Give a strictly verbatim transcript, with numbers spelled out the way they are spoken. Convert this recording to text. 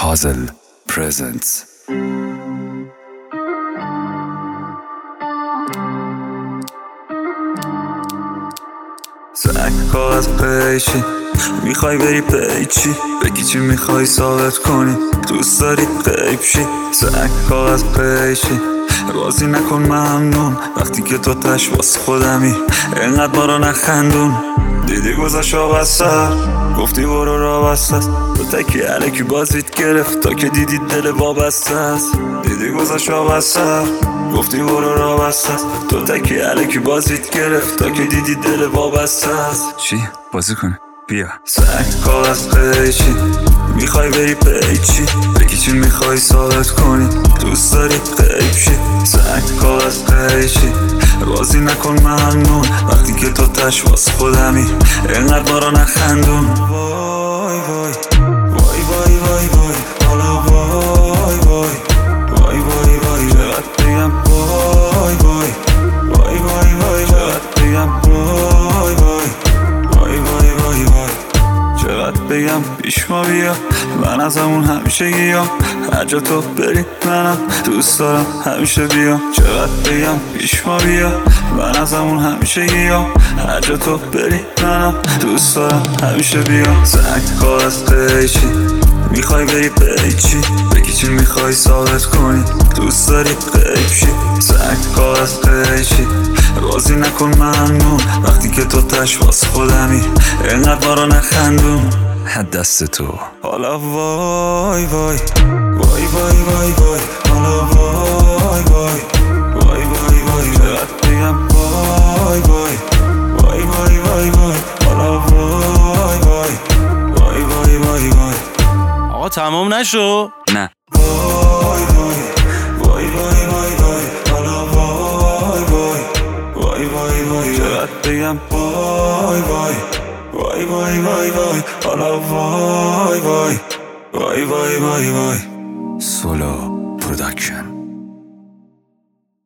Puzzle presents. سنگ کاغذ پیچی میخوای بری پیچی بگی چی میخوای ثابت کنی دوست داری غیب شی. سنگ کاغذ پیچی بازی نکن ممنون وقتی که تو تش واسه خودمی اینقدر ما رو نخندون. دیدی گذاشت آب از سر گفتی برو را بسته است تو تکی علکی بازیت گرفت تا که دیدی دل وابسته است. دیدی گذاشت آب از سر گفتی برو را بسته است تو تکی علکی بازیت گرفت تا که دیدی دل وابسته است. چی؟ بازی کنه؟ بیا. سنگ کاغذ پیچی میخوای بری پیچی بگی چی میخوای ثابت کنی دوست داری غیب شی. سنگ کاغذ پیچی بازی نکن ممنون وقتی که تو تش واسه خودمی اینقدر ما رو نخندون. وای وای وای وای وای وای حالا وای وای وای وای وای چقدر بگم وای وای وای وای وای چقدر بگم وای وای وای وای وای وای چقدر بگم پیش ما بیا من از همون همیشه گیام هر جا تو بری منم دوست دارم همیشه بیام. چقدر بگم پیش ما بیا من از همون همیشه گیام هر جا تو بری منم دوست دارم همیشه بیام. سنگ کاغذ پیچی میخوای بری پیچی بگی چی میخوای ثابت کنی دوست داری غیب شی. سنگ کاغذ پیچی بازی نکن ممنون وقتی که تو تش واسه خودمی اینقدر ما رو نخندون. دست تو حالا وای وای وای وای وای وای حالا وای وای وای وای وای چقدر بگم وای وای وای وای وای وای حالا وای وای وای وای وای وای آقا تمام نشو؟ نه. وای وای وای وای وای وای حالا وای وای وای وای وای چقدر بگم وای وای وای وای وای وای حالا وای وای وای وای وای وای سولو پروداکشن.